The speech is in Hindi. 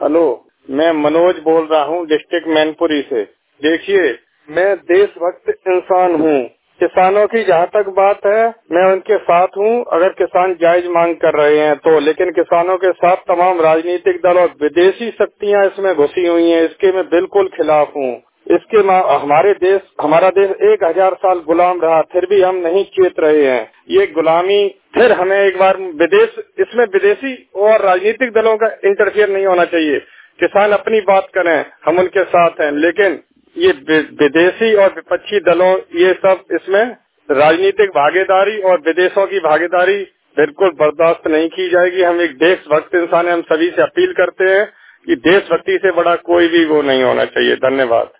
हेलो, मैं मनोज बोल रहा हूँ डिस्ट्रिक्ट मैनपुरी से। देखिए, मैं देशभक्त इंसान हूँ। किसानों की जहाँ तक बात है, मैं उनके साथ हूँ अगर किसान जायज मांग कर रहे हैं तो, लेकिन किसानों के साथ तमाम राजनीतिक दल और विदेशी शक्तियाँ इसमें घुसी हुई हैं, इसके मैं बिल्कुल खिलाफ हूँ। हमारा देश 1000 साल गुलाम रहा, फिर भी हम नहीं चेत रहे हैं। ये गुलामी फिर हमें एक बार इसमें विदेशी और राजनीतिक दलों का इंटरफेयर नहीं होना चाहिए। किसान अपनी बात करें, हम उनके साथ हैं, लेकिन ये विदेशी और विपक्षी दलों ये सब इसमें राजनीतिक भागीदारी और विदेशों की भागीदारी बिल्कुल बर्दाश्त नहीं की जाएगी। हम एक देशभक्त इंसान हैं, हम सभी से अपील करते हैं कि देशभक्ति से बड़ा कोई भी वो नहीं होना चाहिए। धन्यवाद।